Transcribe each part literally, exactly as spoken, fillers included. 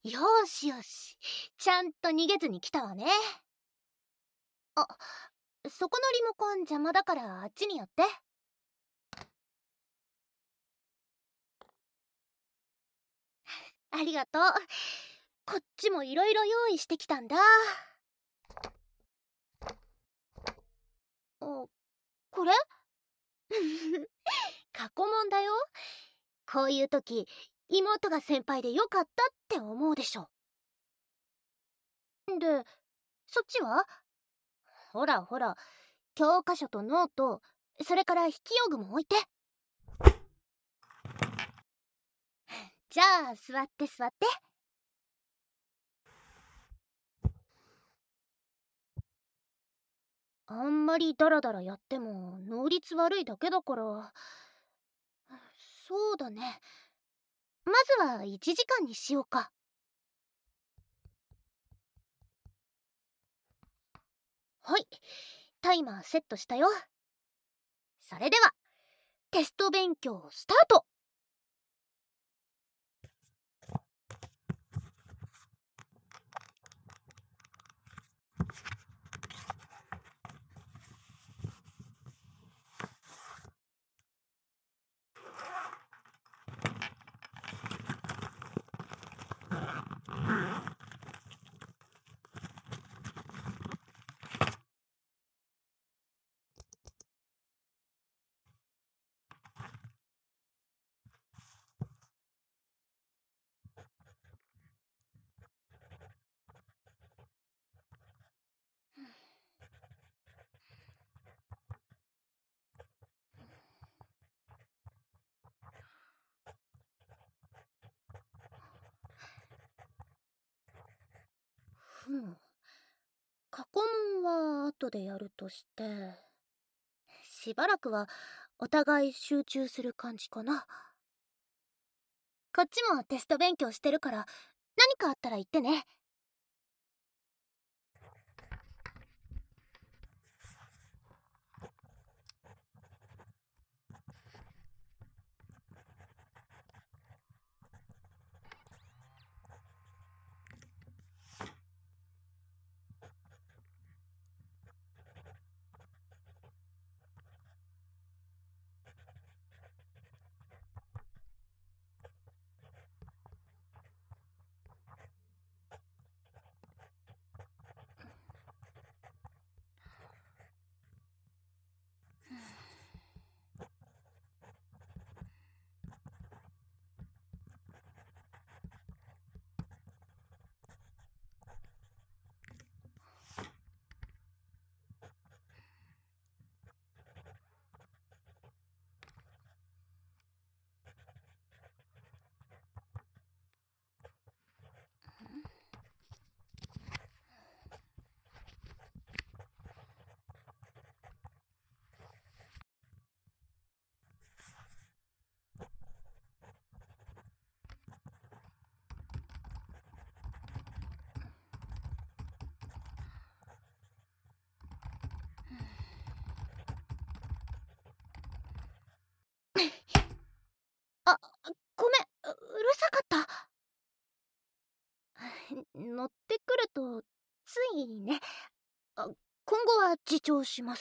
よーしよし。ちゃんと逃げずに来たわね。あ、そこのリモコン邪魔だからあっちに寄って。ありがとう。こっちもいろいろ用意してきたんだ。お、これ過去問だよ。こういう時、妹が先輩でよかったって思うでしょ。で、そっちは？ほらほら、教科書とノート、それから引き用具も置いて。じゃあ座って座って。あんまりダラダラやっても能率悪いだけだから。そうだね。まずはいちじかんにしようか。はい、タイマーセットしたよ。それではテスト勉強スタート。ふむ、過去問は後でやるとして、しばらくはお互い集中する感じかな。こっちもテスト勉強してるから、何かあったら言ってね。あ、ごめん、ううるさかった。乗ってくるとついね。あ、今後は自重します。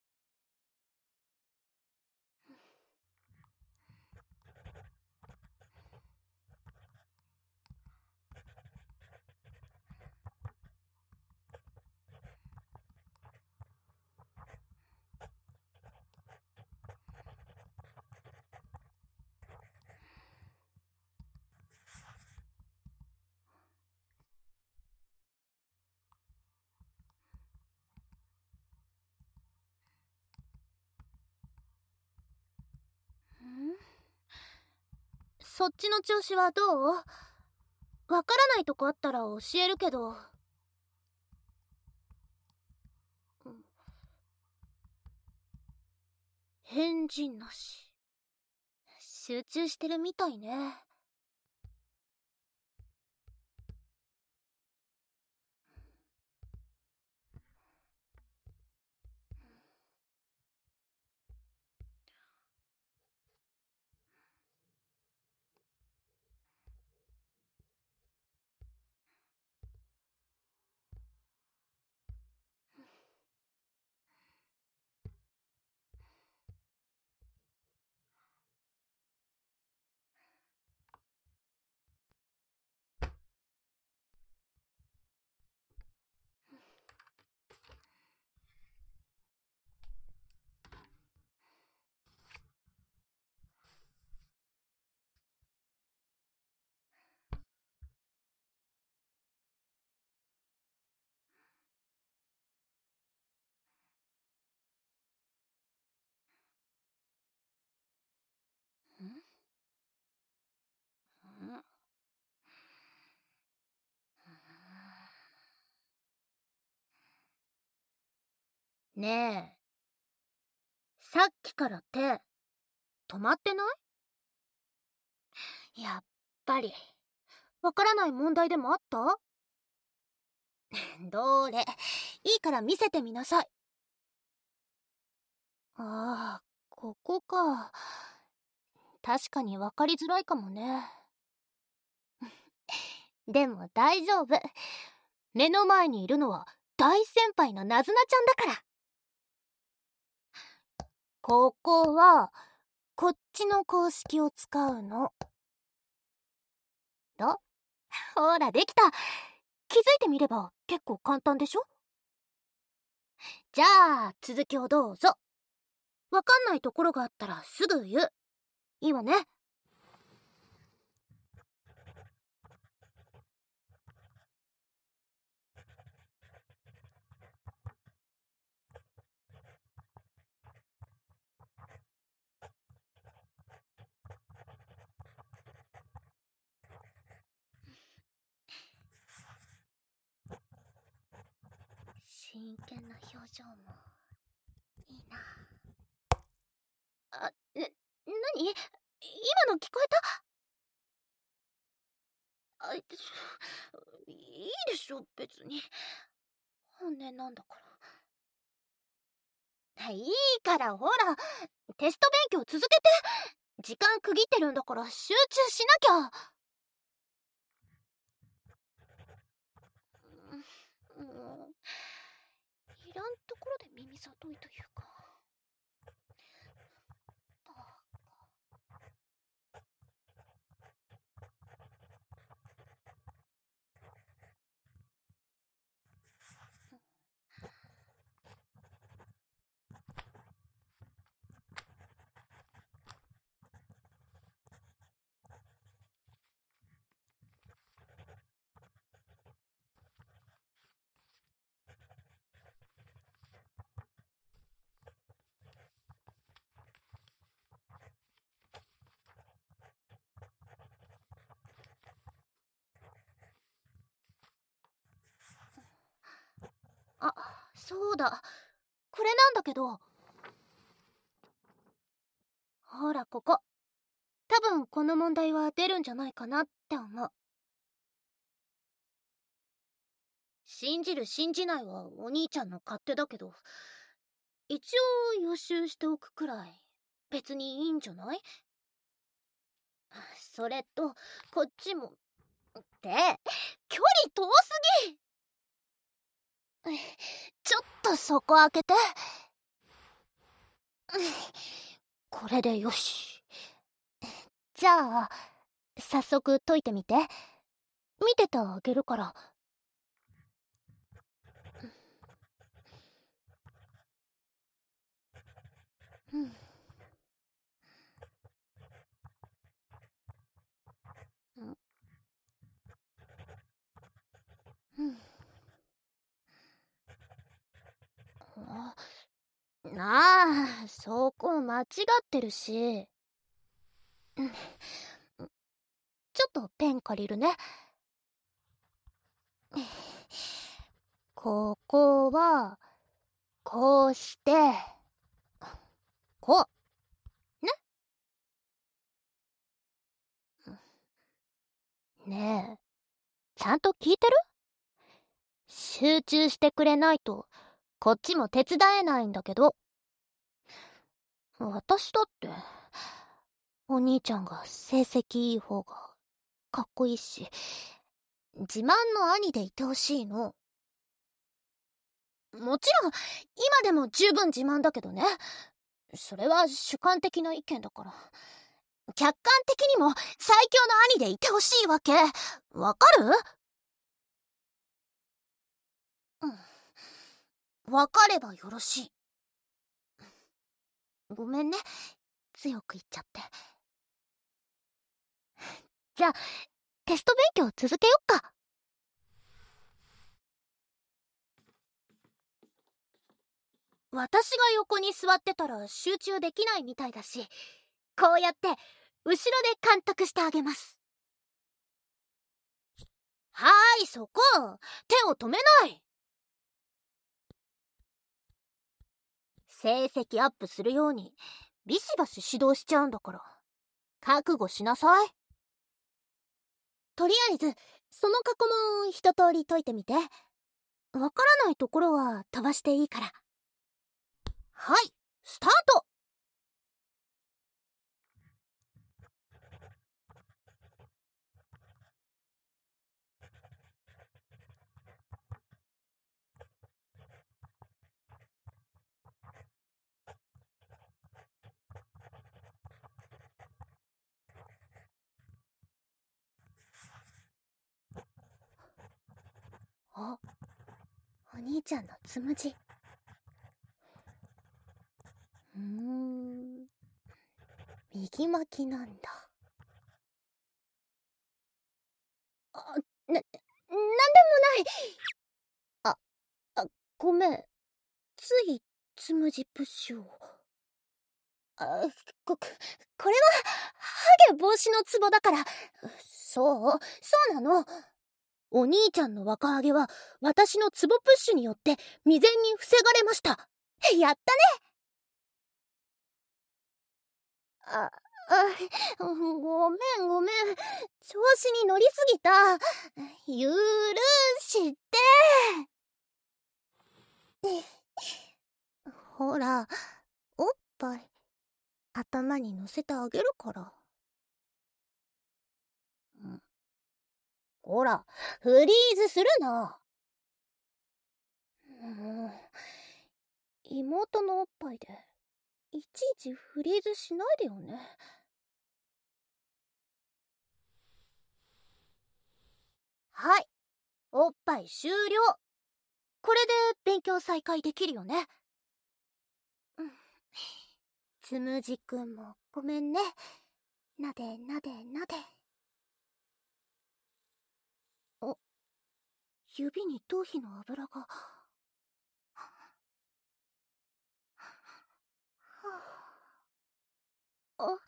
ん？そっちの調子はどう？わからないとこあったら教えるけど。返事なし。集中してるみたいね。 ねえ、さっきから手、止まってない？やっぱり、わからない問題でもあった？どれ、いいから見せてみなさい。ああ、ここか。確かにわかりづらいかもね。でも大丈夫。目の前にいるのは大先輩のナズナちゃんだから。ここは、こっちの公式を使うの。ど？ほら、できた。気づいてみれば結構簡単でしょ？じゃあ、続きをどうぞ。わかんないところがあったらすぐ言う。いいわね。真剣な表情もいいな。あ、え、なに？今の聞こえた？あ、いいでしょ、別に。本音なんだから。いいからほら、テスト勉強続けて。時間区切ってるんだから集中しなきゃ。うん、もういらんところで耳さといというか。あ、そうだ。これなんだけど。ほら、ここ。多分この問題は出るんじゃないかなって思う。信じる信じないはお兄ちゃんの勝手だけど、一応予習しておくくらい別にいいんじゃない？それとこっちもって距離遠すぎ。ちょっとそこ開けて。これでよし。じゃあ早速解いてみて。見ててあげるから。うんうんうんなあ、そこ間違ってるし。うんちょっとペン借りるね。ここは、こうして、こう。ね。ねえ、ちゃんと聞いてる？集中してくれないと、こっちも手伝えないんだけど。私だって、お兄ちゃんが成績いい方がかっこいいし、自慢の兄でいてほしいの。もちろん、今でも十分自慢だけどね。それは主観的な意見だから。客観的にも最強の兄でいてほしいわけ。わかる？うん。わかればよろしい。ごめんね。強く言っちゃって。じゃあ、テスト勉強続けよっか。私が横に座ってたら集中できないみたいだし、こうやって後ろで監督してあげます。はーい、そこ。手を止めない。 成績アップするようにビシバシ指導しちゃうんだから、覚悟しなさい。とりあえずその過去問を一通り解いてみて。わからないところは飛ばしていいから。はい、スタート。あ、お兄ちゃんのつむじ。うーん、右巻きなんだ。あ、な、なんでもない。あ、あ、ごめん。ついつむじプッシュを。あ、こ、これはハゲ防止のツボだから。そう、そうなの。お兄ちゃんの若ハゲは私のツボプッシュによって未然に防がれました。やったね。あ、あ、ごめんごめん。調子に乗りすぎた。許して。ほら、おっぱい頭に乗せてあげるから。ん、ほら、フリーズするな。もう、妹のおっぱいでいちいちフリーズしないでよね。はい、おっぱい終了。これで勉強再開できるよね。うん、つむじくんもごめんね。なでなでなで。お、指に頭皮の油が。あ、あ、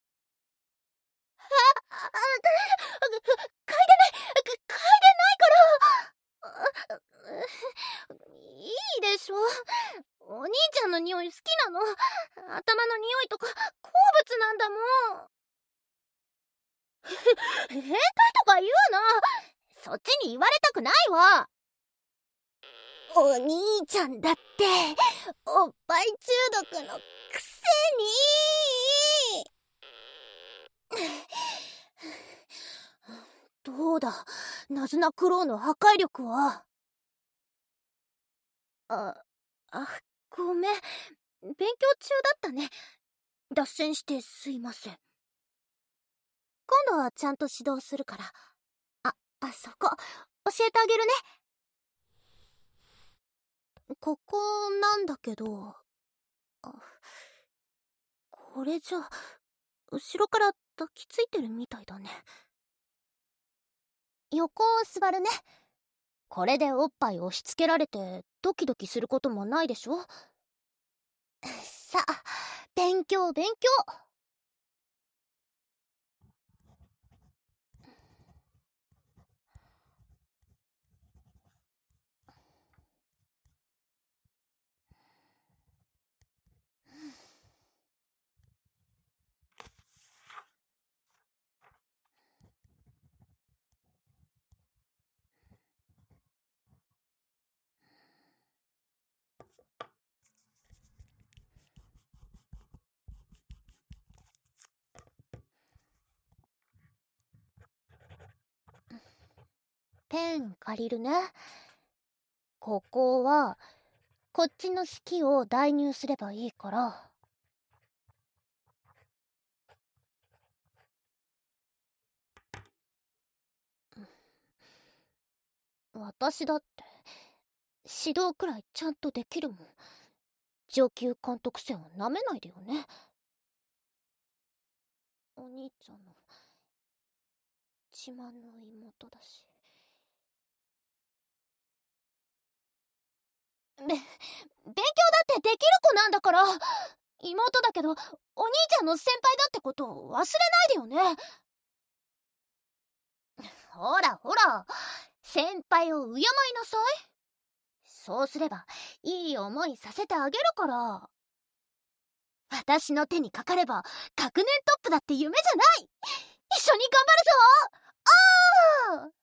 あ、嗅いでない嗅いでないから。いいでしょ。お兄ちゃんの匂い好きなの。頭の匂いとか好物なんだもん。変態とか言うな。そっちに言われたくないわ。お兄ちゃんだっておっぱい中毒のくせに。どうだ、ナズナクロウの破壊力は。あ、あ、ごめん。勉強中だったね。脱線してすいません。今度はちゃんと指導するから。あ、あそこ、教えてあげるね。ここなんだけど、あ、これじゃ、後ろから抱きついてるみたいだね。横を座るね。これでおっぱい押し付けられてドキドキすることもないでしょ。さあ、勉強勉強。ペン借りるね。ここはこっちの式を代入すればいいから。私だって指導くらいちゃんとできるもん。上級監督生をなめないでよね。お兄ちゃんの自慢の妹だし。べ、勉強だってできる子なんだから。妹だけどお兄ちゃんの先輩だってことを忘れないでよね。ほらほら、先輩を敬いなさい。そうすればいい思いさせてあげるから。 私の手にかかれば学年トップだって夢じゃない。一緒に頑張るぞ。あー